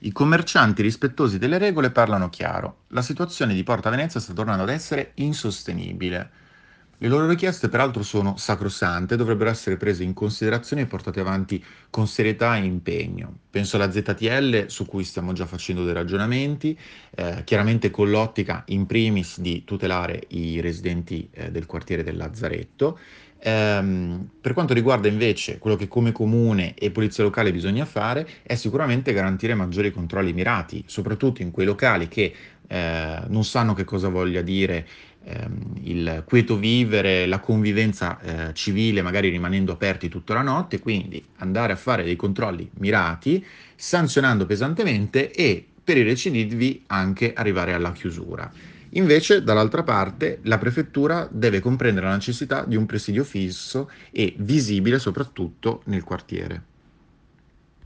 I commercianti rispettosi delle regole parlano chiaro. La situazione di Porta Venezia sta tornando ad essere insostenibile. Le loro richieste, peraltro, sono sacrosante e dovrebbero essere prese in considerazione e portate avanti con serietà e impegno. Penso alla ZTL, su cui stiamo già facendo dei ragionamenti, chiaramente con l'ottica in primis di tutelare i residenti del quartiere del Lazzaretto. Per quanto riguarda invece quello che come comune e polizia locale bisogna fare, è sicuramente garantire maggiori controlli mirati, soprattutto in quei locali che non sanno che cosa voglia dire il quieto vivere, la convivenza civile, magari rimanendo aperti tutta la notte, quindi andare a fare dei controlli mirati, sanzionando pesantemente e per i recidivi anche arrivare alla chiusura. Invece, dall'altra parte, la prefettura deve comprendere la necessità di un presidio fisso e visibile soprattutto nel quartiere.